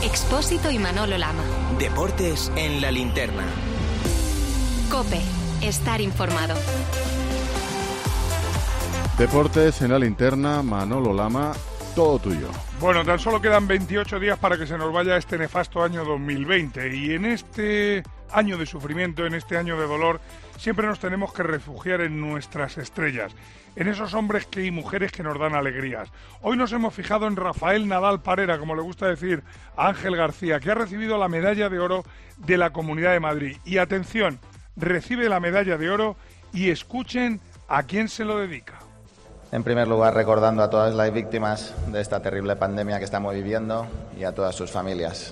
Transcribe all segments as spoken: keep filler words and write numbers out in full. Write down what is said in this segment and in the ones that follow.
Expósito y Manolo Lama. Deportes en la linterna. COPE. Estar informado. Deportes en la linterna, Manolo Lama, todo tuyo. Bueno, tan solo quedan veintiocho días para que se nos vaya este nefasto año dos mil veinte y en este año de sufrimiento, en este año de dolor, siempre nos tenemos que refugiar en nuestras estrellas, en esos hombres que, y mujeres que nos dan alegrías. Hoy nos hemos fijado en Rafael Nadal Parera, como le gusta decir a Ángel García, que ha recibido la medalla de oro de la Comunidad de Madrid. Y atención, recibe la medalla de oro y escuchen a quién se lo dedica. En primer lugar, recordando a todas las víctimas de esta terrible pandemia que estamos viviendo y a todas sus familias.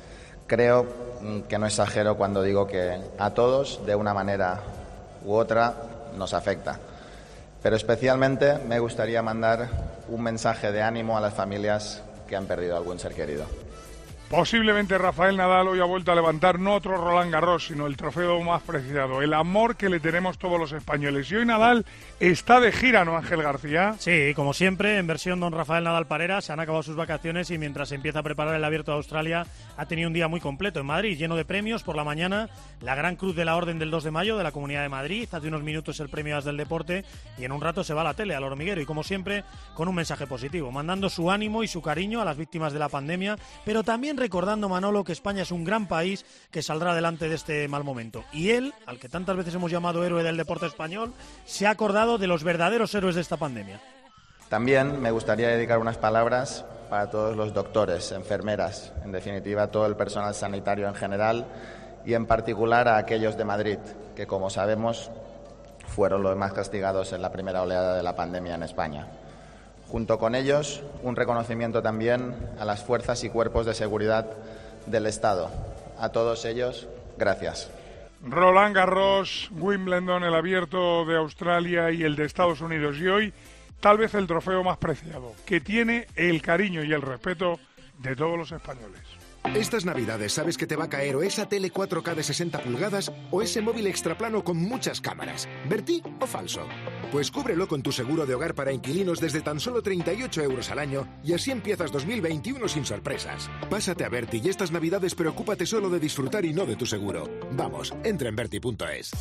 Creo que no exagero cuando digo que a todos, de una manera u otra, nos afecta. Pero especialmente me gustaría mandar un mensaje de ánimo a las familias que han perdido algún ser querido. Posiblemente Rafael Nadal hoy ha vuelto a levantar no otro Roland Garros, sino el trofeo más preciado, el amor que le tenemos todos los españoles. Y hoy Nadal está de gira, ¿no, Ángel García? Sí, como siempre, en versión don Rafael Nadal Parera, se han acabado sus vacaciones y mientras se empieza a preparar el Abierto de Australia, ha tenido un día muy completo en Madrid, lleno de premios. Por la mañana, la Gran Cruz de la Orden del dos de mayo de la Comunidad de Madrid, hace unos minutos el premio As del Deporte y en un rato se va a la tele, al hormiguero, y como siempre, con un mensaje positivo, mandando su ánimo y su cariño a las víctimas de la pandemia, pero también recordando, Manolo, que España es un gran país que saldrá adelante de este mal momento. Y él, al que tantas veces hemos llamado héroe del deporte español, se ha acordado de los verdaderos héroes de esta pandemia. También me gustaría dedicar unas palabras para todos los doctores, enfermeras, en definitiva todo el personal sanitario en general y en particular a aquellos de Madrid, que como sabemos fueron los más castigados en la primera oleada de la pandemia en España. Junto con ellos, un reconocimiento también a las fuerzas y cuerpos de seguridad del Estado. A todos ellos, gracias. Roland Garros, Wimbledon, el Abierto de Australia y el de Estados Unidos. Y hoy, tal vez el trofeo más preciado, que tiene el cariño y el respeto de todos los españoles. Estas navidades sabes que te va a caer o esa tele cuatro K de sesenta pulgadas o ese móvil extraplano con muchas cámaras. ¿Verti o falso? Pues cúbrelo con tu seguro de hogar para inquilinos desde tan solo treinta y ocho euros al año y así empiezas dos mil veintiuno sin sorpresas. Pásate a Verti y estas navidades preocúpate solo de disfrutar y no de tu seguro. Vamos, entra en verti punto es.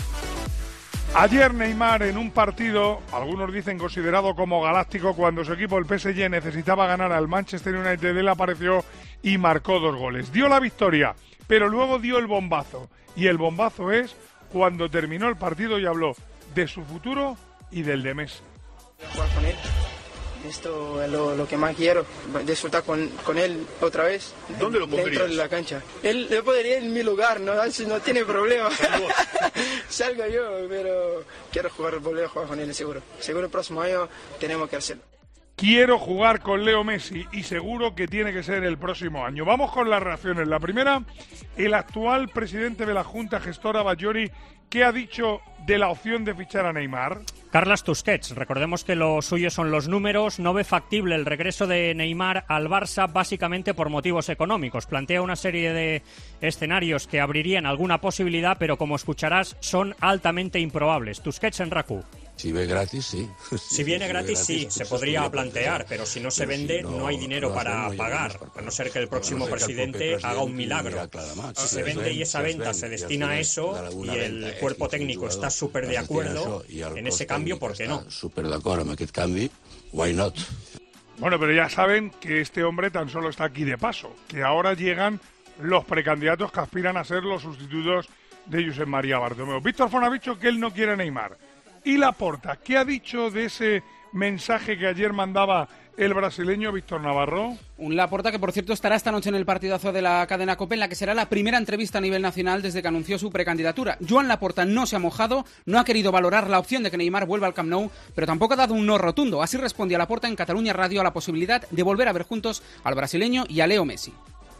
Ayer Neymar, en un partido, algunos dicen considerado como galáctico, cuando su equipo, el P S G, necesitaba ganar al Manchester United, él apareció y marcó dos goles. Dio la victoria, pero luego dio el bombazo. Y el bombazo es cuando terminó el partido y habló de su futuro y del de Messi. Jugar con él, esto es lo, lo que más quiero, disfrutar con, con él otra vez. ¿Dónde lo pondrías? Dentro de la cancha. Él le podría en mi lugar, no, no tiene problema. Salgo yo, pero quiero jugar, volver a jugar con él, seguro. Seguro el próximo año tenemos que hacerlo. Quiero jugar con Leo Messi y seguro que tiene que ser el próximo año. Vamos con las reacciones. La primera, el actual presidente de la Junta Gestora, Batllori, ¿qué ha dicho de la opción de fichar a Neymar? Carles Tusquets, recordemos que lo suyo son los números, no ve factible el regreso de Neymar al Barça básicamente por motivos económicos. Plantea una serie de escenarios que abrirían alguna posibilidad, pero como escucharás son altamente improbables. Tusquets en RACU. Si ve gratis, sí. Si viene si gratis, sí, se podría plantear, pero si no se vende, no, no hay dinero no para pagar, a no ser que el próximo no presidente, presidente haga un milagro. Si se vende y esa venta se destina a eso y el cuerpo técnico está súper de acuerdo en ese cambio, ¿por qué no? Súper de acuerdo en aquest canvi, why not? Bueno, pero ya saben que este hombre tan solo está aquí de paso, que ahora llegan los precandidatos que aspiran a ser los sustitutos de Josep María Bartomeu. Víctor Font ha dicho que él no quiere a Neymar. Y Laporta, ¿qué ha dicho de ese mensaje que ayer mandaba el brasileño Víctor Navarro? Un Laporta que, por cierto, estará esta noche en el partidazo de la cadena COPE, en la que será la primera entrevista a nivel nacional desde que anunció su precandidatura. Joan Laporta no se ha mojado, no ha querido valorar la opción de que Neymar vuelva al Camp Nou, pero tampoco ha dado un no rotundo. Así respondía Laporta en Catalunya Radio a la posibilidad de volver a ver juntos al brasileño y a Leo Messi.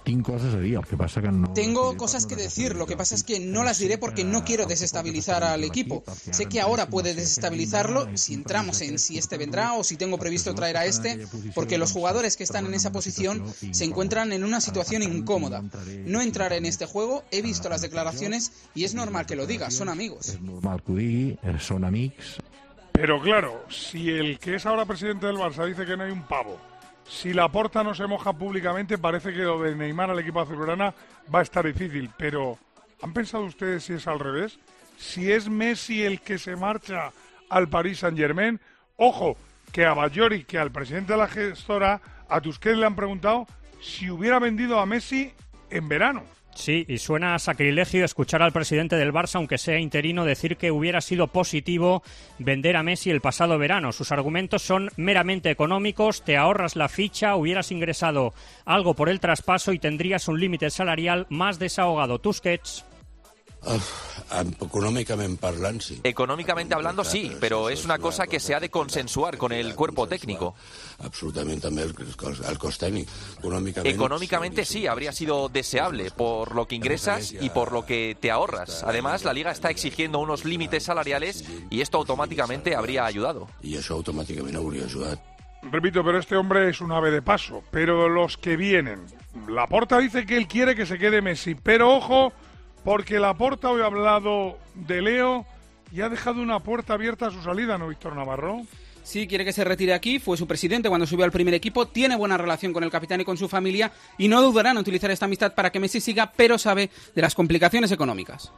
Tengo cosas que decir, lo que pasa es que no las diré porque no quiero desestabilizar al equipo. Sé que ahora puede desestabilizarlo si entramos en si este vendrá o si tengo previsto traer a este, porque los jugadores que están en esa posición se encuentran en una situación incómoda. No entraré en este juego, he visto las declaraciones y es normal que lo diga, son amigos. Pero claro, si el que es ahora presidente del Barça dice que no hay un pavo Si Laporta no se moja públicamente, parece que lo de Neymar al equipo azulgrana va a estar difícil. Pero, ¿han pensado ustedes si es al revés? Si es Messi el que se marcha al Paris Saint-Germain, ojo, que a Bajori, que al presidente de la gestora, a Tusquets le han preguntado si hubiera vendido a Messi en verano. Sí, y suena a sacrilegio escuchar al presidente del Barça, aunque sea interino, decir que hubiera sido positivo vender a Messi el pasado verano. Sus argumentos son meramente económicos, te ahorras la ficha, hubieras ingresado algo por el traspaso y tendrías un límite salarial más desahogado. Tusquets. Económicamente parlant, sí. Económicamente hablando, sí, pero es una cosa que se ha de consensuar con el cuerpo técnico. Absolutamente también al cost técnico. Económicamente, Económicamente sí, habría sido deseable por lo que ingresas y por lo que te ahorras. Además, la Liga está exigiendo unos límites salariales y esto automáticamente habría ayudado. Y eso automáticamente habría ayudado. Repito, pero este hombre es un ave de paso. Pero los que vienen, Laporta dice que él quiere que se quede Messi, pero ojo, porque Laporta hoy ha hablado de Leo y ha dejado una puerta abierta a su salida, ¿no, Víctor Navarro? Sí, quiere que se retire aquí, fue su presidente cuando subió al primer equipo, tiene buena relación con el capitán y con su familia y no dudará en utilizar esta amistad para que Messi siga, pero sabe de las complicaciones económicas.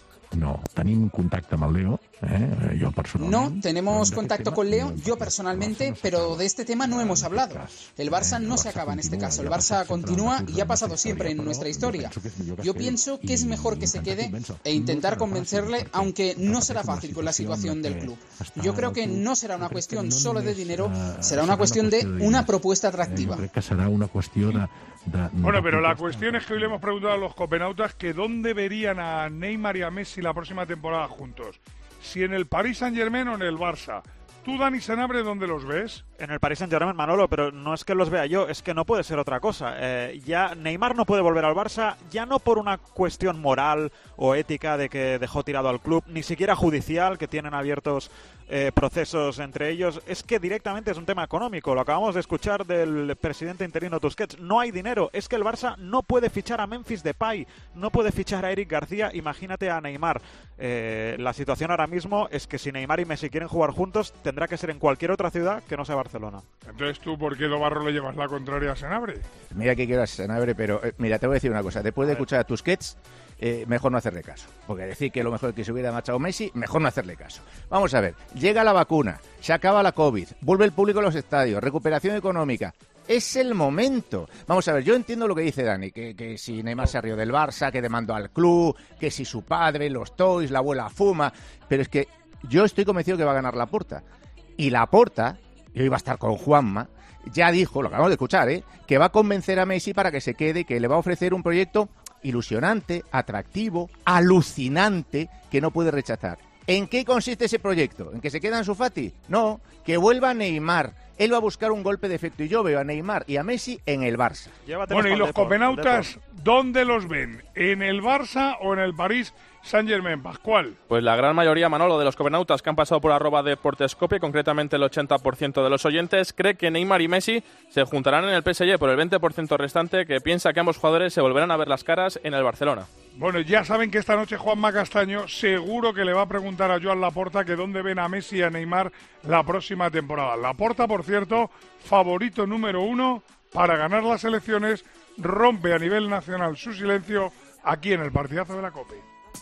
No, tenim contacte amb el Leo, eh? Yo personalmente. No, tenemos contacto con Leo, yo personalmente, pero de este tema no hemos hablado. El Barça no se acaba en este caso, el Barça continúa y ha pasado siempre en nuestra historia. Yo pienso que es mejor que se quede e intentar convencerle, aunque no será fácil con la situación del club. Yo creo que no será una cuestión solo de dinero, será una cuestión de una propuesta atractiva. Creo que será una cuestión de... Bueno, pero la cuestión es que hoy le hemos preguntado a los copenautas que dónde verían a Neymar y a Messi la próxima temporada juntos. Si en el Paris Saint-Germain o en el Barça. ¿Tú, Dani Senabre, dónde los ves? En el Paris Saint-Germain, Manolo, pero no es que los vea yo, es que no puede ser otra cosa. Eh, ya Neymar no puede volver al Barça, ya no por una cuestión moral o ética de que dejó tirado al club, ni siquiera judicial, que tienen abiertos eh, procesos entre ellos, es que directamente es un tema económico. Lo acabamos de escuchar del presidente interino Tusquets. No hay dinero, es que el Barça no puede fichar a Memphis Depay, no puede fichar a Eric García, imagínate a Neymar. Eh, la situación ahora mismo es que si Neymar y Messi quieren jugar juntos, tendrá que ser en cualquier otra ciudad que no sea Barcelona. Entonces, ¿tú por qué, Dobarro, le llevas la contraria a Senabre? Mira que quiero a Senabre, pero eh, mira, te voy a decir una cosa. Después de escuchar a Tusquets, eh, mejor no hacerle caso. Porque decir que lo mejor es que se hubiera marchado Messi, mejor no hacerle caso. Vamos a ver, llega la vacuna, se acaba la COVID, vuelve el público a los estadios, recuperación económica. Es el momento. Vamos a ver, yo entiendo lo que dice Dani, que, que si Neymar se rió del Barça, que demandó al club, que si su padre, los toys, la abuela fuma, pero es que yo estoy convencido que va a ganar Laporta. Y Laporta, y hoy va a estar con Juanma, ya dijo, lo acabamos de escuchar, ¿eh? que va a convencer a Messi para que se quede y que le va a ofrecer un proyecto ilusionante, atractivo, alucinante, que no puede rechazar. ¿En qué consiste ese proyecto? ¿En que se queda Ansu Fati? No, que vuelva Neymar. Él va a buscar un golpe de efecto y yo veo a Neymar y a Messi en el Barça. Bueno, y los copenautas, ¿dónde los ven? ¿En el Barça o en el Paris Saint-Germain? Pascual. Pues la gran mayoría, Manolo, de los copenautas que han pasado por arroba Deportescopia, concretamente el ochenta por ciento de los oyentes, cree que Neymar y Messi se juntarán en el P S G por el veinte por ciento restante, que piensa que ambos jugadores se volverán a ver las caras en el Barcelona. Bueno, ya saben que esta noche Juanma Castaño seguro que le va a preguntar a Joan Laporta que dónde ven a Messi y a Neymar la próxima temporada. Laporta, por cierto, favorito número uno para ganar las elecciones, rompe a nivel nacional su silencio aquí en el partidazo de la COPE.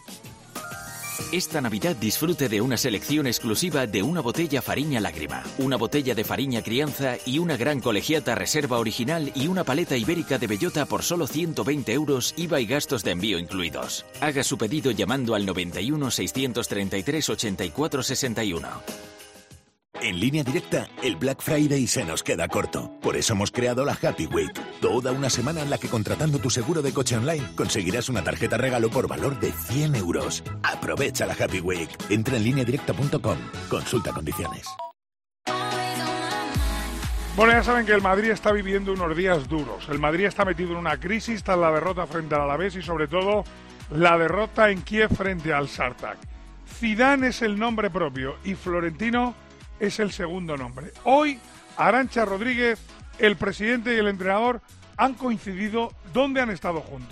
Esta Navidad disfrute de una selección exclusiva de una botella Fariña Lágrima, una botella de Fariña Crianza y una gran colegiata reserva original y una paleta ibérica de bellota por solo ciento veinte euros, I V A y gastos de envío incluidos. Haga su pedido llamando al noventa y uno, seiscientos treinta y tres, ochenta y cuatro sesenta y uno. En Línea Directa, el Black Friday se nos queda corto. Por eso hemos creado la Happy Week. Toda una semana en la que contratando tu seguro de coche online conseguirás una tarjeta regalo por valor de cien euros. Aprovecha la Happy Week. Entra en línea directa punto com. Consulta condiciones. Bueno, ya saben que el Madrid está viviendo unos días duros. El Madrid está metido en una crisis tras la derrota frente al Alavés y sobre todo la derrota en Kiev frente al Spartak. Zidane es el nombre propio y Florentino es el segundo nombre. Hoy, Arantxa Rodríguez, el presidente y el entrenador han coincidido. ¿Dónde han estado juntos?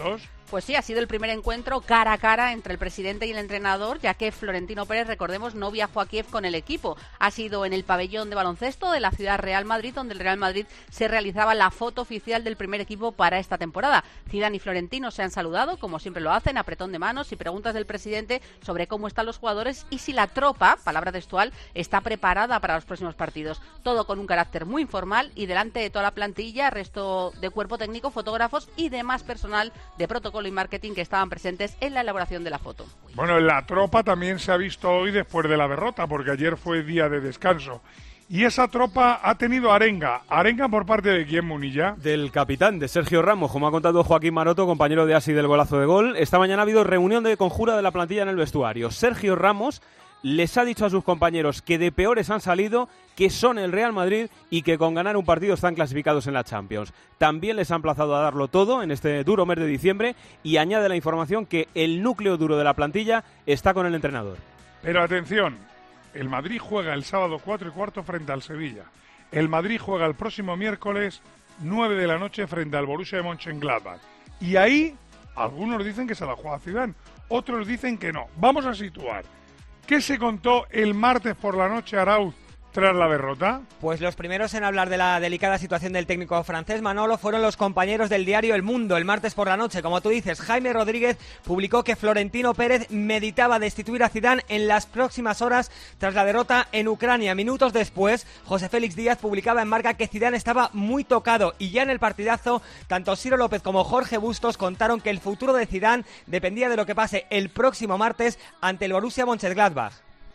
Pues sí, ha sido el primer encuentro cara a cara entre el presidente y el entrenador, ya que Florentino Pérez, recordemos, no viajó a Kiev con el equipo. Ha sido en el pabellón de baloncesto de la ciudad Real Madrid, donde el Real Madrid se realizaba la foto oficial del primer equipo para esta temporada. Zidane y Florentino se han saludado, como siempre lo hacen, apretón de manos y preguntas del presidente sobre cómo están los jugadores y si la tropa, palabra textual, está preparada para los próximos partidos. Todo con un carácter muy informal y delante de toda la plantilla, resto de cuerpo técnico, fotógrafos y demás personal de protocolo y marketing que estaban presentes en la elaboración de la foto. Bueno, la tropa también se ha visto hoy después de la derrota, porque ayer fue día de descanso. Y esa tropa ha tenido arenga. ¿Arenga por parte de quién, Munilla? Del capitán, de Sergio Ramos, como ha contado Joaquín Maroto, compañero de Asi del golazo de gol. Esta mañana ha habido reunión de conjura de la plantilla en el vestuario. Sergio Ramos les ha dicho a sus compañeros que de peores han salido, que son el Real Madrid y que con ganar un partido están clasificados en la Champions. También les ha emplazado a darlo todo en este duro mes de diciembre y añade la información que el núcleo duro de la plantilla está con el entrenador. Pero atención, el Madrid juega el sábado cuatro y cuarto frente al Sevilla. El Madrid juega el próximo miércoles nueve de la noche frente al Borussia Mönchengladbach. Y ahí algunos dicen que se la juega Zidane, otros dicen que no. Vamos a situar. ¿Qué se contó el martes por la noche, Arauz, tras la derrota? Pues los primeros en hablar de la delicada situación del técnico francés, Manolo, fueron los compañeros del diario El Mundo. El martes por la noche, como tú dices, Jaime Rodríguez publicó que Florentino Pérez meditaba destituir a Zidane en las próximas horas tras la derrota en Ucrania. Minutos después, José Félix Díaz publicaba en Marca que Zidane estaba muy tocado y ya en el partidazo, tanto Ciro López como Jorge Bustos contaron que el futuro de Zidane dependía de lo que pase el próximo martes ante el Borussia Mönchengladbach.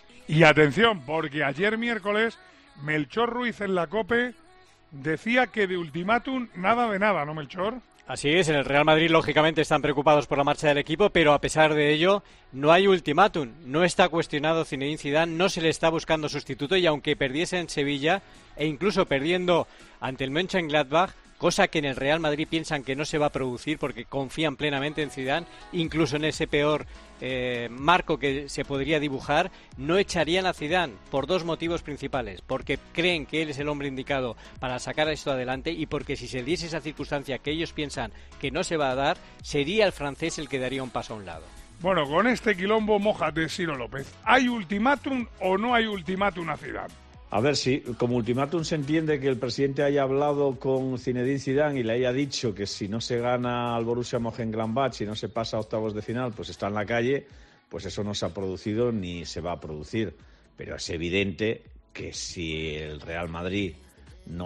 Y atención, porque ayer miércoles Melchor Ruiz en la COPE decía que de ultimátum nada de nada, ¿no, Melchor? Así es, en el Real Madrid lógicamente están preocupados por la marcha del equipo, pero a pesar de ello no hay ultimátum, no está cuestionado Zinedine Zidane, no se le está buscando sustituto y aunque perdiese en Sevilla e incluso perdiendo ante el Mönchengladbach, cosa que en el Real Madrid piensan que no se va a producir porque confían plenamente en Zidane, incluso en ese peor eh, marco que se podría dibujar, no echarían a Zidane por dos motivos principales, porque creen que él es el hombre indicado para sacar esto adelante y porque si se diese esa circunstancia que ellos piensan que no se va a dar, sería el francés el que daría un paso a un lado. Bueno, con este quilombo, mójate, Ciro López. ¿Hay ultimátum o no hay ultimátum a Zidane? A ver, si como ultimátum se entiende que el presidente haya hablado con Zinedine Zidane y le haya dicho que si no se gana al Borussia Mönchengladbach, si no se pasa a octavos de final, pues está en la calle, pues eso no se ha producido ni se va a producir. Pero es evidente que si el Real Madrid no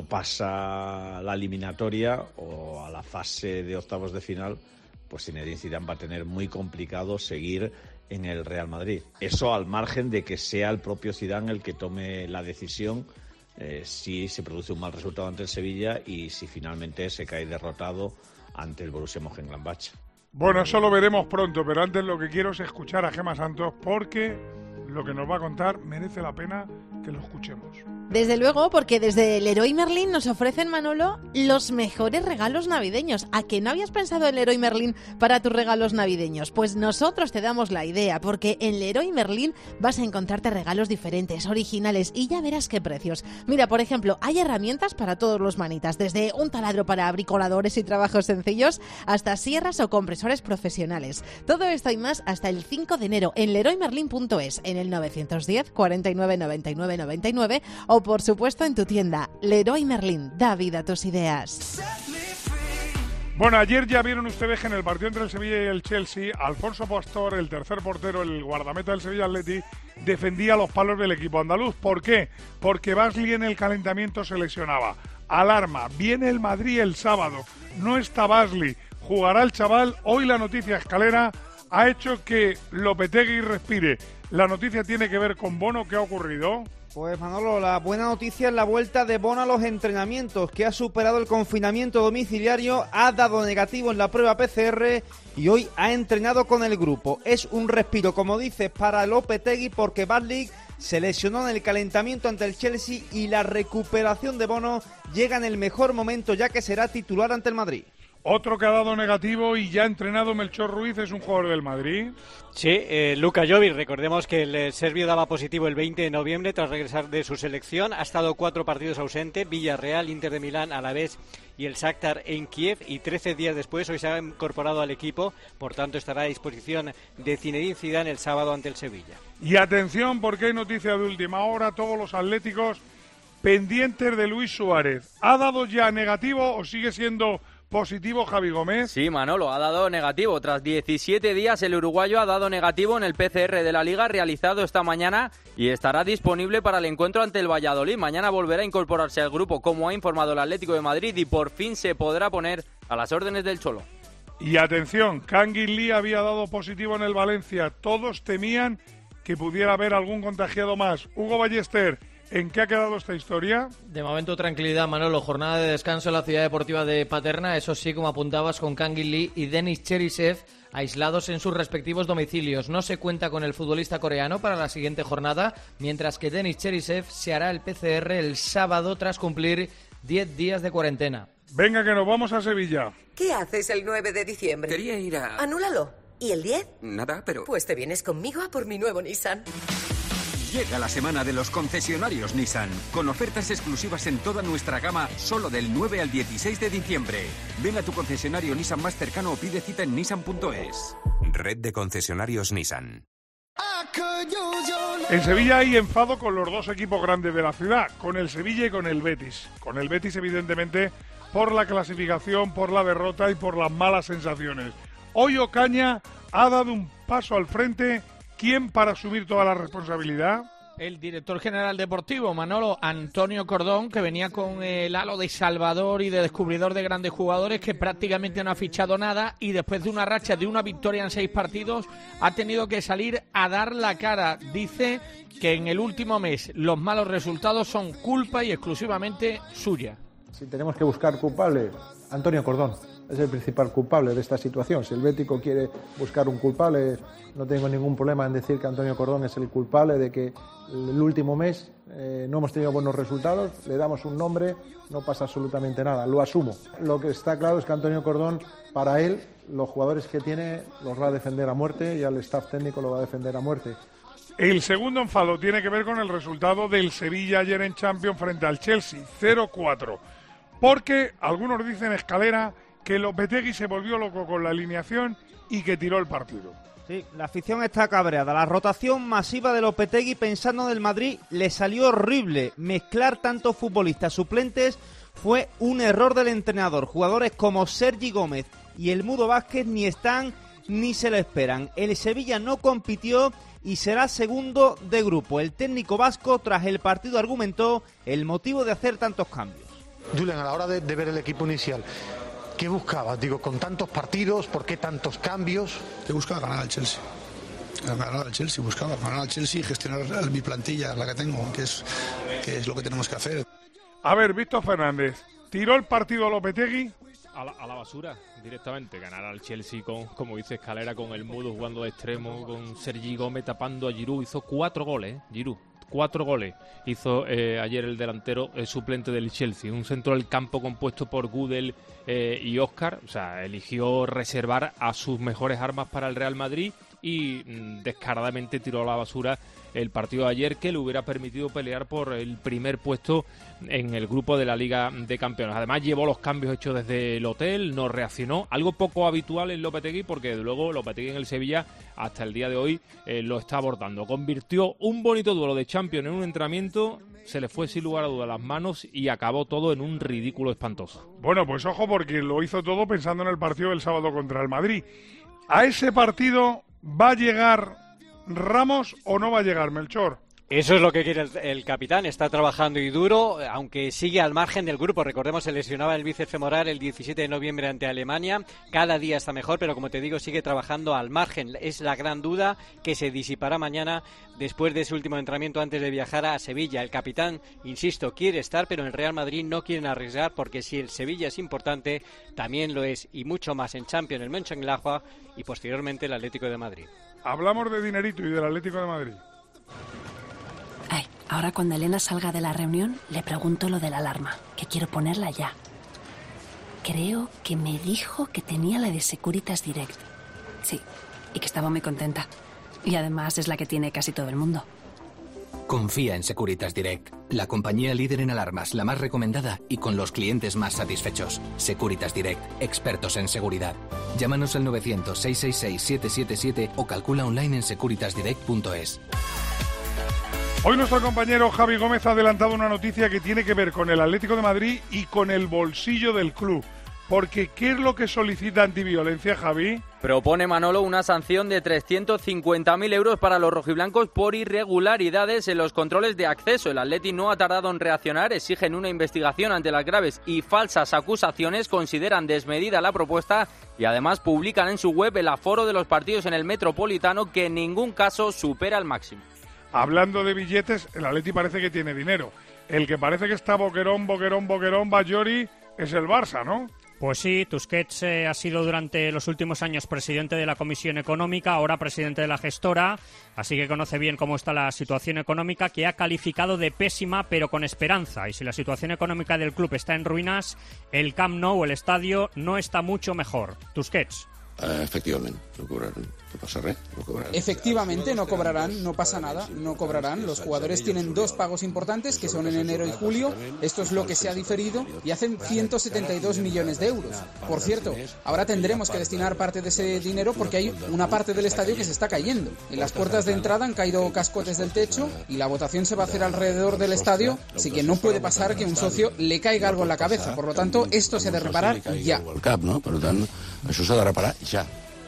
pasa la eliminatoria o a la fase de octavos de final, pues Zinedine Zidane va a tener muy complicado seguir en el Real Madrid. Eso al margen de que sea el propio Zidane el que tome la decisión eh, si se produce un mal resultado ante el Sevilla y si finalmente se cae derrotado ante el Borussia Mönchengladbach. Bueno, eso lo veremos pronto, pero antes lo que quiero es escuchar a Gemma Santos porque lo que nos va a contar merece la pena que lo escuchemos. Desde luego, porque desde Leroy Merlin nos ofrecen, Manolo, los mejores regalos navideños. ¿A que no habías pensado en Leroy Merlin para tus regalos navideños? Pues nosotros te damos la idea, porque en Leroy Merlin vas a encontrarte regalos diferentes, originales, y ya verás qué precios. Mira, por ejemplo, hay herramientas para todos los manitas, desde un taladro para bricoladores y trabajos sencillos hasta sierras o compresores profesionales. Todo esto y más hasta el cinco de enero en leroy merlin punto es, en el novecientos diez, cuarenta y nueve, noventa y nueve, noventa y nueve o por supuesto en tu tienda. Leroy Merlin, da vida a tus ideas. Bueno, ayer ya vieron ustedes que en el partido entre el Sevilla y el Chelsea, Alfonso Pastor, el tercer portero, el guardameta del Sevilla Athletic, defendía los palos del equipo andaluz. ¿Por qué? Porque Basley en el calentamiento se lesionaba. Alarma, viene el Madrid el sábado, no está Basley, jugará el chaval. Hoy la noticia escalera ha hecho que Lopetegui respire. La noticia tiene que ver con Bono. ¿Qué ha ocurrido? Pues Manolo, la buena noticia es la vuelta de Bono a los entrenamientos, que ha superado el confinamiento domiciliario, ha dado negativo en la prueba P C R y hoy ha entrenado con el grupo. Es un respiro, como dices, para Lopetegui, porque Basley se lesionó en el calentamiento ante el Chelsea y la recuperación de Bono llega en el mejor momento, ya que será titular ante el Madrid. Otro que ha dado negativo y ya ha entrenado Melchor Ruiz es un jugador del Madrid. Sí, eh, Luka Jovic, recordemos que el eh, serbio daba positivo el veinte de noviembre tras regresar de su selección. Ha estado cuatro partidos ausente, Villarreal, Inter de Milán, Alavés y el Shakhtar en Kiev, y trece días después hoy se ha incorporado al equipo, por tanto estará a disposición de Zinedine Zidane el sábado ante el Sevilla. Y atención, porque hay noticia de última hora, todos los atléticos pendientes de Luis Suárez. ¿Ha dado ya negativo o sigue siendo positivo Javi Gómez? Sí, Manolo, ha dado negativo. Tras diecisiete días, el uruguayo ha dado negativo en el P C R de la Liga realizado esta mañana y estará disponible para el encuentro ante el Valladolid. Mañana volverá a incorporarse al grupo, como ha informado el Atlético de Madrid, y por fin se podrá poner a las órdenes del Cholo. Y atención, Kangin Lee había dado positivo en el Valencia. Todos temían que pudiera haber algún contagiado más. Hugo Ballester, ¿en qué ha quedado esta historia? De momento tranquilidad, Manolo. Jornada de descanso en la ciudad deportiva de Paterna. Eso sí, como apuntabas, con Kangin Lee y Denis Cherisev aislados en sus respectivos domicilios. No se cuenta con el futbolista coreano para la siguiente jornada, mientras que Denis Cherisev se hará el P C R el sábado tras cumplir diez días de cuarentena. Venga, que nos vamos a Sevilla. ¿Qué haces el nueve de diciembre? Quería ir a... Anúlalo. ¿Y el diez? Nada, pero... Pues te vienes conmigo a por mi nuevo Nissan. Llega la semana de los concesionarios Nissan, con ofertas exclusivas en toda nuestra gama, solo del nueve al dieciséis de diciembre. Ven a tu concesionario Nissan más cercano o pide cita en nissan punto es. Red de concesionarios Nissan. En Sevilla hay enfado con los dos equipos grandes de la ciudad, con el Sevilla y con el Betis. Con el Betis, evidentemente, por la clasificación, por la derrota y por las malas sensaciones. Hoy Ocaña ha dado un paso al frente. ¿Quién para asumir toda la responsabilidad? El director general deportivo, Manolo, Antonio Cordón, que venía con el halo de salvador y de descubridor de grandes jugadores, que prácticamente no ha fichado nada, y después de una racha de una victoria en seis partidos ha tenido que salir a dar la cara. Dice que en el último mes los malos resultados son culpa y exclusivamente suya. Si tenemos que buscar culpable, Antonio Cordón es el principal culpable de esta situación. Si el Bético quiere buscar un culpable, no tengo ningún problema en decir que Antonio Cordón es el culpable de que el último mes eh, no hemos tenido buenos resultados. Le damos un nombre, no pasa absolutamente nada, lo asumo. Lo que está claro es que Antonio Cordón, para él, los jugadores que tiene los va a defender a muerte y al staff técnico lo va a defender a muerte. El segundo enfado tiene que ver con el resultado del Sevilla ayer en Champions frente al Chelsea, cero cuatro. Porque algunos dicen, Escalera, que Lopetegui se volvió loco con la alineación y que tiró el partido. Sí, la afición está cabreada. La rotación masiva de Lopetegui pensando en el Madrid le salió horrible. Mezclar tantos futbolistas suplentes fue un error del entrenador. Jugadores como Sergi Gómez y el Mudo Vázquez ni están ni se lo esperan. El Sevilla no compitió y será segundo de grupo. El técnico vasco tras el partido argumentó el motivo de hacer tantos cambios. Julen, a la hora de, de ver el equipo inicial, ¿qué buscabas? Digo, con tantos partidos, ¿por qué tantos cambios? Yo buscaba ganar al Chelsea. Ganar al Chelsea, buscaba ganar al Chelsea y gestionar mi plantilla, la que tengo, que es, que es lo que tenemos que hacer. A ver, Víctor Fernández, ¿tiró el partido Lopetegui? A la, a la basura, directamente. Ganar al Chelsea con, como dice Escalera, con el Mudo jugando de extremo, con Sergi Gómez tapando a Giroud. Hizo cuatro goles, ¿eh? Giroud. Cuatro goles hizo eh, ayer el delantero eh, suplente del Chelsea. Un centro del campo compuesto por Gudel eh, y Óscar. O sea, eligió reservar a sus mejores armas para el Real Madrid y mm, descaradamente tiró a la basura el partido de ayer, que le hubiera permitido pelear por el primer puesto en el grupo de la Liga de Campeones. Además, llevó los cambios hechos desde el hotel, no reaccionó, algo poco habitual en Lopetegui, porque de luego Lopetegui en el Sevilla hasta el día de hoy eh, lo está abordando. Convirtió un bonito duelo de Champions en un entrenamiento, se le fue sin lugar a duda las manos y acabó todo en un ridículo espantoso. Bueno, pues ojo, porque lo hizo todo pensando en el partido del sábado contra el Madrid. ¿A ese partido va a llegar Ramos o no va a llegar, Melchor? Eso es lo que quiere el, el capitán, está trabajando y duro, aunque sigue al margen del grupo. Recordemos, se lesionaba el bíceps femoral el diecisiete de noviembre ante Alemania. Cada día está mejor, pero como te digo, sigue trabajando al margen. Es la gran duda que se disipará mañana después de ese último entrenamiento antes de viajar a Sevilla. El capitán, insisto, quiere estar, pero en el Real Madrid no quieren arriesgar, porque si el Sevilla es importante, también lo es, y mucho más en Champions, el Mönchengladbach y posteriormente el Atlético de Madrid. Hablamos de dinerito y del Atlético de Madrid. Ay, ahora cuando Elena salga de la reunión, le pregunto lo de la alarma, que quiero ponerla ya. Creo que me dijo que tenía la de Securitas Direct. Sí, y que estaba muy contenta. Y además es la que tiene casi todo el mundo. Confía en Securitas Direct, la compañía líder en alarmas, la más recomendada y con los clientes más satisfechos. Securitas Direct, expertos en seguridad. Llámanos al novecientos, seiscientos sesenta y seis, setecientos setenta y siete o calcula online en securitas direct punto es. Hoy nuestro compañero Javi Gómez ha adelantado una noticia que tiene que ver con el Atlético de Madrid y con el bolsillo del club. Porque, ¿qué es lo que solicita Antiviolencia, Javi? Propone Manolo una sanción de trescientos cincuenta mil euros para los rojiblancos por irregularidades en los controles de acceso. El Atleti no ha tardado en reaccionar, exigen una investigación ante las graves y falsas acusaciones, consideran desmedida la propuesta y además publican en su web el aforo de los partidos en el Metropolitano, que en ningún caso supera el máximo. Hablando de billetes, el Atleti parece que tiene dinero. El que parece que está boquerón, boquerón, boquerón, Bayori, es el Barça, ¿no? Pues sí, Tusquets eh, ha sido durante los últimos años presidente de la Comisión Económica, ahora presidente de la gestora, así que conoce bien cómo está la situación económica, que ha calificado de pésima pero con esperanza. Y si la situación económica del club está en ruinas, el Camp Nou, el estadio, no está mucho mejor. Tusquets. Uh, efectivamente, no cobrarán. ¿Qué pasa, Rey? No cobrarán. Efectivamente, no cobrarán, no pasa nada, no cobrarán. Los jugadores tienen dos pagos importantes, que son en enero y julio. Esto es lo que se ha diferido y hacen ciento setenta y dos millones de euros. Por cierto, ahora tendremos que destinar parte de ese dinero porque hay una parte del estadio que se está cayendo. En las puertas de entrada han caído cascotes del techo y la votación se va a hacer alrededor del estadio, así que no puede pasar que a un socio le caiga algo en la cabeza. Por lo tanto, esto se ha de reparar ya. Por tant, això s'ha de reparar ya.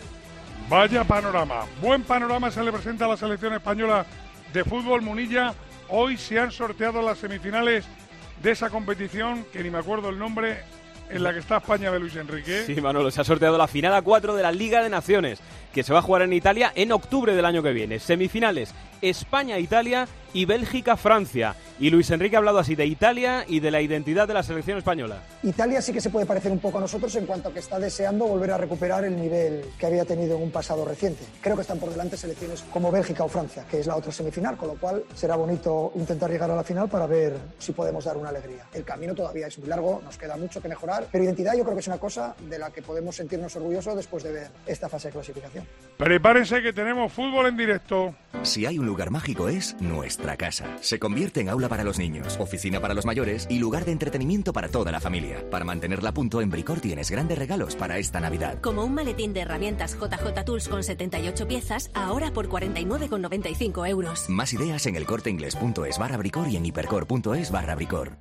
Vaya panorama, buen panorama se le presenta a la selección española de fútbol. Munilla, hoy se han sorteado las semifinales de esa competición, que ni me acuerdo el nombre, en la que está España de Luis Enrique. Sí, Manolo, se ha sorteado la final a cuatro de la Liga de Naciones, que se va a jugar en Italia en octubre del año que viene. Semifinales, España-Italia y Bélgica-Francia. Y Luis Enrique ha hablado así de Italia y de la identidad de la selección española. Italia sí que se puede parecer un poco a nosotros en cuanto a que está deseando volver a recuperar el nivel que había tenido en un pasado reciente. Creo que están por delante selecciones como Bélgica o Francia, que es la otra semifinal, con lo cual será bonito intentar llegar a la final para ver si podemos dar una alegría. El camino todavía es muy largo, nos queda mucho que mejorar, pero identidad yo creo que es una cosa de la que podemos sentirnos orgullosos después de ver esta fase de clasificación. Prepárense que tenemos fútbol en directo. Si hay un lugar mágico es nuestra casa. Se convierte en aula para los niños, oficina para los mayores y lugar de entretenimiento para toda la familia. Para mantenerla a punto, en Bricor tienes grandes regalos para esta Navidad. Como un maletín de herramientas J J Tools con setenta y ocho piezas, ahora por cuarenta y nueve con noventa y cinco euros. Más ideas en elcorteingles.es barra Bricor y en hipercor.es barra Bricor.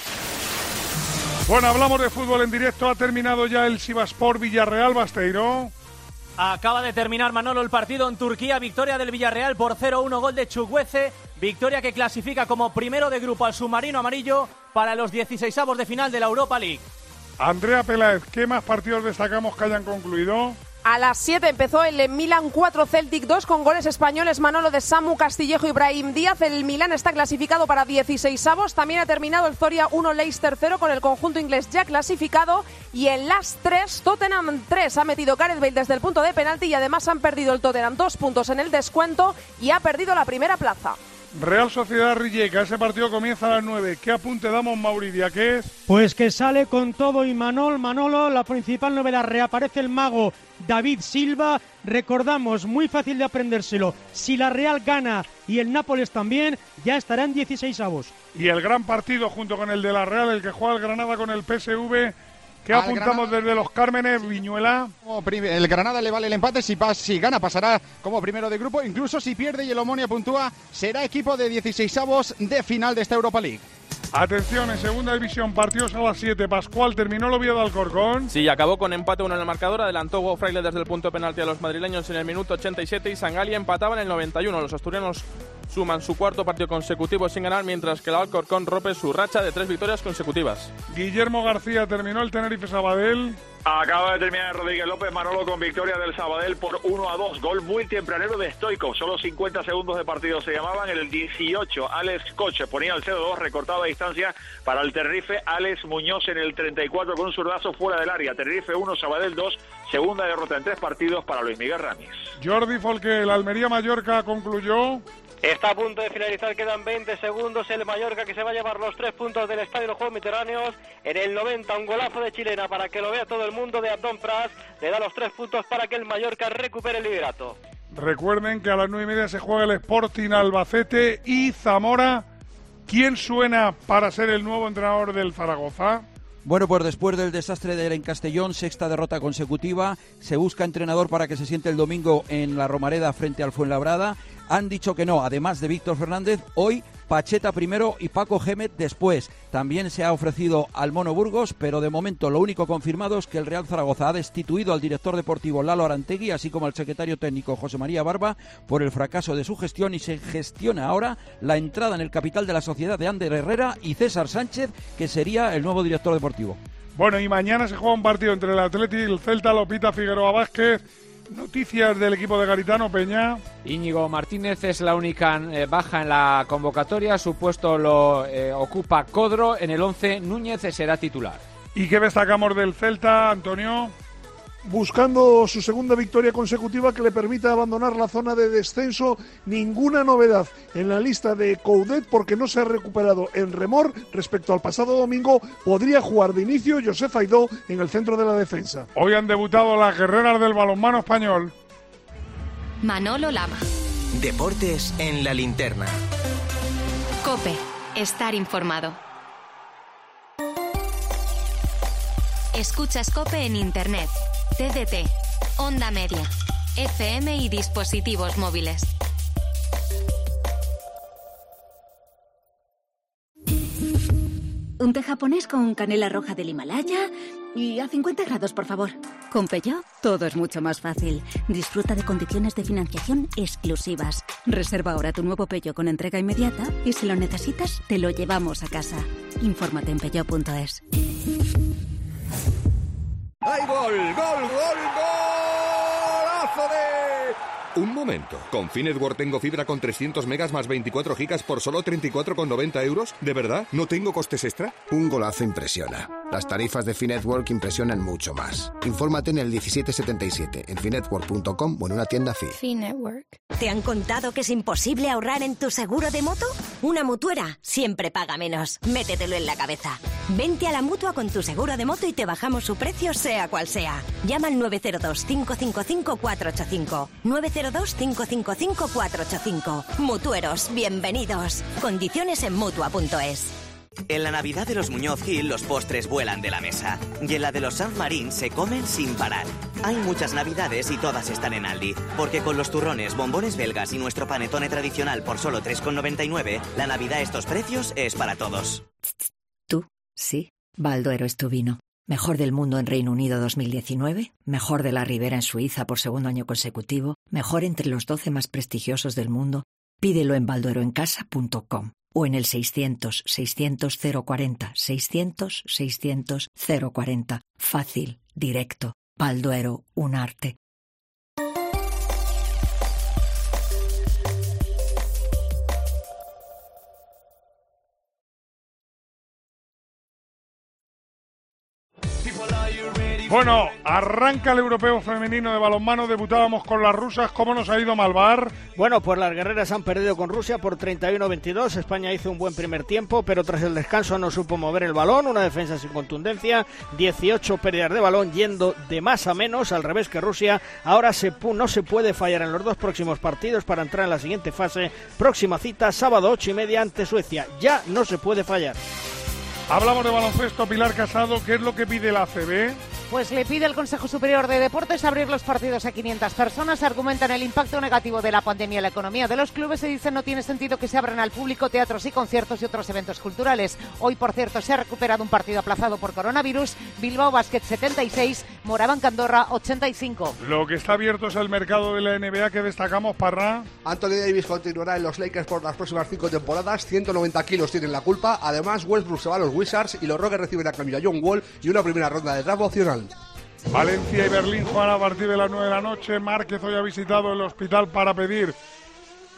Bueno, hablamos de fútbol en directo. Ha terminado ya el Sivasspor Villarreal, Basteiro. Acaba de terminar, Manolo, el partido en Turquía. Victoria del Villarreal por cero uno, gol de Chukwueze. Victoria que clasifica como primero de grupo al submarino amarillo para los dieciseisavos de final de la Europa League. Andrea Peláez, ¿qué más partidos destacamos que hayan concluido? A las siete empezó el Milan cuatro, Celtic dos con goles españoles, Manolo, de Samu Castillejo y Brahim Díaz. El Milan está clasificado para dieciseisavos. También ha terminado el Zoria uno, Leicester cero con el conjunto inglés ya clasificado. Y en las tres, Tottenham tres. Ha metido Gareth Bale desde el punto de penalti y además han perdido el Tottenham dos puntos en el descuento y ha perdido la primera plaza. Real Sociedad Rijeka, ese partido comienza a las nueve. ¿Qué apunte damos, Mauridia? ¿Qué es? Pues que sale con todo y Manol, Manolo, la principal novedad, reaparece el mago David Silva. Recordamos, muy fácil de aprendérselo, si la Real gana y el Nápoles también, ya estará en dieciseisavos. Y el gran partido junto con el de la Real, el que juega el Granada con el P S V. ¿Qué Al apuntamos Granada desde los Cármenes, Viñuela? El Granada le vale el empate, si, pas, si gana pasará como primero de grupo, incluso si pierde y el Omonia puntúa, será equipo de dieciseisavos de final de esta Europa League. Atención, en segunda división, partidos a las siete. Pascual, terminó el Oviedo de Alcorcón. Sí, acabó con empate uno en el marcador. Adelantó Hugo Fraile desde el punto de penalti a los madrileños en el minuto ochenta y siete y Sangali empataba en el noventa y uno. Los asturianos suman su cuarto partido consecutivo sin ganar, mientras que el Alcorcón rompe su racha de tres victorias consecutivas. Guillermo García, terminó el Tenerife Sabadell. Acaba de terminar Rodríguez López, Manolo, con victoria del Sabadell por uno a dos. Gol muy tempranero de Stoico. Solo cincuenta segundos de partido se llamaban. En el dieciocho, Alex Coche ponía el cero dos, recortaba distancia para el Tenerife. Alex Muñoz en el treinta y cuatro con un zurdazo fuera del área. Tenerife uno, Sabadell dos. Segunda derrota en tres partidos para Luis Miguel Ramis. Jordi Folque, el Almería-Mallorca concluyó. Está a punto de finalizar, quedan veinte segundos. El Mallorca que se va a llevar los tres puntos del Estadio de los Juegos Mediterráneos. En el noventa, un golazo de chilena para que lo vea todo el mundo de Abdón Pras. Le da los tres puntos para que el Mallorca recupere el liderato. Recuerden que a las nueve y media se juega el Sporting Albacete y Zamora. ¿Quién suena para ser el nuevo entrenador del Zaragoza? Bueno, pues después del desastre de en Castellón, sexta derrota consecutiva, se busca entrenador para que se siente el domingo en la Romareda frente al Fuenlabrada. Han dicho que no, además de Víctor Fernández, hoy Pacheta primero y Paco Gémez después. También se ha ofrecido al Mono Burgos, pero de momento lo único confirmado es que el Real Zaragoza ha destituido al director deportivo Lalo Arantegui, así como al secretario técnico José María Barba, por el fracaso de su gestión, y se gestiona ahora la entrada en el capital de la sociedad de Ander Herrera y César Sánchez, que sería el nuevo director deportivo. Bueno, y mañana se juega un partido entre el Atleti y el Celta. Lopita Figueroa Vázquez. Noticias del equipo de Garitano Peña. Íñigo Martínez es la única eh, baja en la convocatoria. Su puesto lo eh, ocupa Codro. En el once, Núñez será titular. ¿Y qué destacamos del Celta, Antonio? Buscando su segunda victoria consecutiva que le permita abandonar la zona de descenso. Ninguna novedad en la lista de Coudet porque no se ha recuperado en remor respecto al pasado domingo. Podría jugar de inicio Josef Aidó en el centro de la defensa. Hoy han debutado las guerreras del balonmano español. Manolo Lama. Deportes en la linterna. COPE. Estar informado. Escuchas COPE en Internet, T D T, Onda Media, F M y dispositivos móviles. Un té japonés con canela roja del Himalaya y a cincuenta grados, por favor. Con Peugeot todo es mucho más fácil. Disfruta de condiciones de financiación exclusivas. Reserva ahora tu nuevo Peugeot con entrega inmediata y si lo necesitas, te lo llevamos a casa. Infórmate en peugeot punto es. ¡Hay gol! ¡Gol! ¡Gol! ¡Golazo de... Un momento. ¿Con Finetwork tengo fibra con trescientos megas más veinticuatro gigas por solo treinta y cuatro con noventa euros? ¿De verdad? ¿No tengo costes extra? Un golazo impresiona. Las tarifas de Finetwork impresionan mucho más. Infórmate en el diecisiete setenta y siete, en finetwork punto com o en una tienda Fi. Finetwork. ¿Te han contado que es imposible ahorrar en tu seguro de moto? Una mutuera siempre paga menos. Métetelo en la cabeza. Vente a la Mutua con tu seguro de moto y te bajamos su precio sea cual sea. Llama al nueve cero dos, cinco cinco cinco, cuatro ocho cinco. nueve cero dos, cinco cinco cinco, cuatro ocho cinco. Mutueros, bienvenidos. Condiciones en mutua punto es. En la Navidad de los Muñoz Gil los postres vuelan de la mesa. Y en la de los Sanz Marín se comen sin parar. Hay muchas Navidades y todas están en Aldi. Porque con los turrones, bombones belgas y nuestro panetone tradicional por solo tres con noventa y nueve, la Navidad a estos precios es para todos. ¿Tú? Sí. Balduero es tu vino. Mejor del mundo en Reino Unido dos mil diecinueve, mejor de la Ribera en Suiza por segundo año consecutivo, mejor entre los doce más prestigiosos del mundo. Pídelo en baldueroencasa punto com o en el seiscientos, seiscientos, cero cuarenta, seiscientos, seiscientos, cero cuarenta. Fácil, directo. Balduero, un arte. Bueno, arranca el europeo femenino de balonmano. Debutábamos con las rusas. ¿Cómo nos ha ido, Malvar? Bueno, pues las guerreras han perdido con Rusia por treinta y uno a veintidós. España hizo un buen primer tiempo, pero tras el descanso no supo mover el balón. Una defensa sin contundencia. dieciocho pérdidas de balón yendo de más a menos, al revés que Rusia. Ahora se pu- no se puede fallar en los dos próximos partidos para entrar en la siguiente fase. Próxima cita, sábado ocho y media ante Suecia. Ya no se puede fallar. Hablamos de baloncesto. Pilar Casado, ¿qué es lo que pide la A C B? Pues le pide al Consejo Superior de Deportes abrir los partidos a quinientas personas. Argumentan el impacto negativo de la pandemia en la economía de los clubes y dicen no tiene sentido que se abran al público teatros y conciertos y otros eventos culturales. Hoy, por cierto, se ha recuperado un partido aplazado por coronavirus. Bilbao Basket setenta y seis, Moraván Candorra ochenta y cinco. Lo que está abierto es el mercado de la N B A. Que destacamos, Parra. Anthony Davis continuará en los Lakers por las próximas cinco temporadas. ciento noventa kilos tienen la culpa. Además, Westbrook se va a los Wizards y los Rockets reciben a cambio a John Wall y una primera ronda de draft opcional. Valencia y Berlín juegan a partir de las nueve de la noche. Márquez hoy ha visitado el hospital para pedir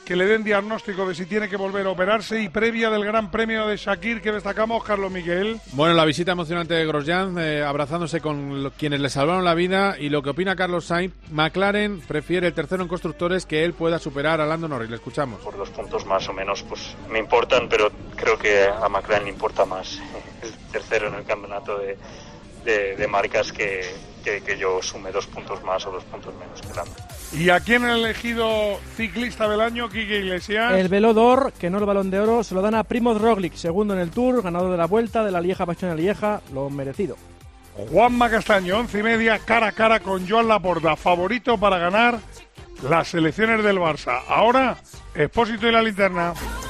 que le den diagnóstico de si tiene que volver a operarse, y previa del Gran Premio de Shakir que destacamos, Carlos Miguel. Bueno, la visita emocionante de Grosjean, eh, abrazándose con lo, quienes le salvaron la vida, y lo que opina Carlos Sainz. McLaren prefiere el tercero en constructores, que él pueda superar a Lando Norris. Le escuchamos. Por dos puntos más o menos pues me importan, pero creo que a McLaren le importa más el tercero en el campeonato de, de, de marcas que, que, que yo sume dos puntos más o dos puntos menos que Lando. ¿Y a quién ha elegido ciclista del año, Quique Iglesias? El Velo d'Or, que no el Balón de Oro, se lo dan a Primoz Roglic, segundo en el Tour, ganador de la Vuelta, de la Lieja-Bastogne-Lieja, lo merecido. Juanma Castaño, once y media, cara a cara con Joan Laporta, favorito para ganar las selecciones del Barça. Ahora, Expósito y la linterna.